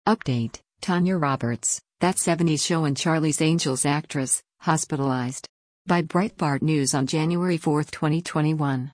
Update: Tanya Roberts, That 70s Show and Charlie's Angels actress, hospitalized. By Breitbart News on January 4, 2021.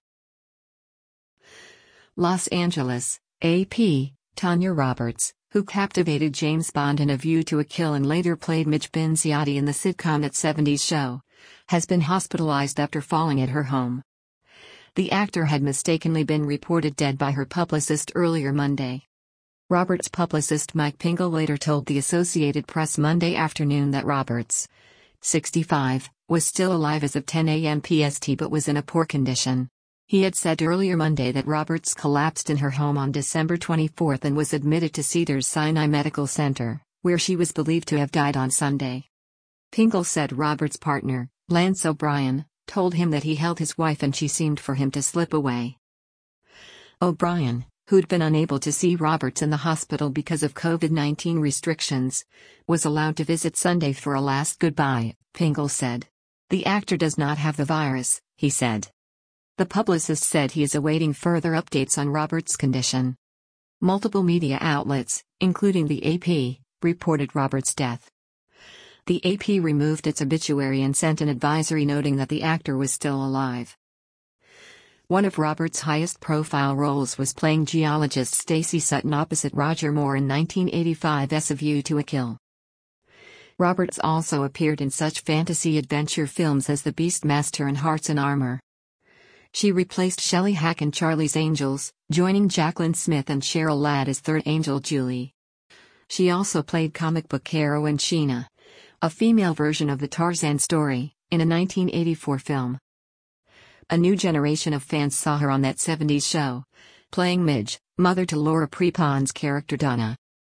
Los Angeles, AP. Tanya Roberts, who captivated James Bond in A View to a Kill and later played Midge Benziati in the sitcom That 70s Show, has been hospitalized after falling at her home. The actor had mistakenly been reported dead by her publicist earlier Monday. Roberts' publicist Mike Pingel later told the Associated Press Monday afternoon that Roberts, 65, was still alive as of 10 a.m. PST but was in a poor condition. He had said earlier Monday that Roberts collapsed in her home on December 24 and was admitted to Cedars-Sinai Medical Center, where she was believed to have died on Sunday. Pingel said Roberts' partner, Lance O'Brien, told him that he held his wife and she seemed for him to slip away. O'Brien, who'd been unable to see Roberts in the hospital because of COVID-19 restrictions, was allowed to visit Sunday for a last goodbye, Pingel said. The actor does not have the virus, he said. The publicist said he is awaiting further updates on Roberts' condition. Multiple media outlets, including the AP, reported Roberts' death. The AP removed its obituary and sent an advisory noting that the actor was still alive. One of Roberts' highest-profile roles was playing geologist Stacey Sutton opposite Roger Moore in 1985's A View to a Kill. Roberts also appeared in such fantasy adventure films as The Beastmaster and Hearts in Armor. She replaced Shelley Hack in Charlie's Angels, joining Jaclyn Smith and Cheryl Ladd as third angel Julie. She also played comic book heroine Sheena, a female version of the Tarzan story, in a 1984 film. A new generation of fans saw her on That 70s Show, playing Midge, mother to Laura Prepon's character Donna.